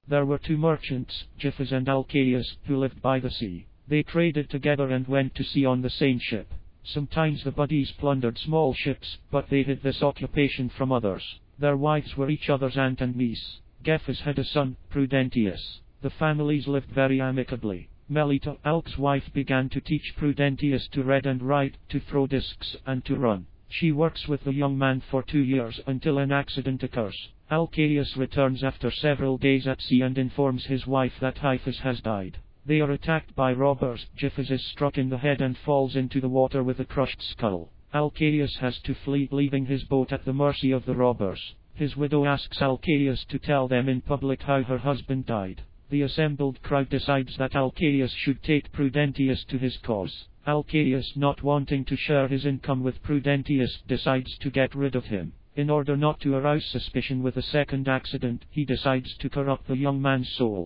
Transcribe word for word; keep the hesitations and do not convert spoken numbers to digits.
There were two merchants, Gyphis and Alcaeus, who lived by the sea. They traded together and went to sea on the same ship. Sometimes the buddies plundered small ships, but they hid this occupation from others. Their wives were each other's aunt and niece. Gyphis had a son, Prudentius. The families lived very amicably. Melita, Alc's wife, began to teach Prudentius to read and write, to throw discs, and to run. She works with the young man for two years until an accident occurs. Alcaeus returns after several days at sea and informs his wife that Gyphis has died. They are attacked by robbers. Gyphis is struck in the head and falls into the water with a crushed skull. Alcaeus has to flee, leaving his boat at the mercy of the robbers. His widow asks Alcaeus to tell them in public how her husband died. The assembled crowd decides that Alcaeus should take Prudentius to his cause. Alcaeus, not wanting to share his income with Prudentius, decides to get rid of him. In order not to arouse suspicion with a second accident, he decides to corrupt the young man's soul.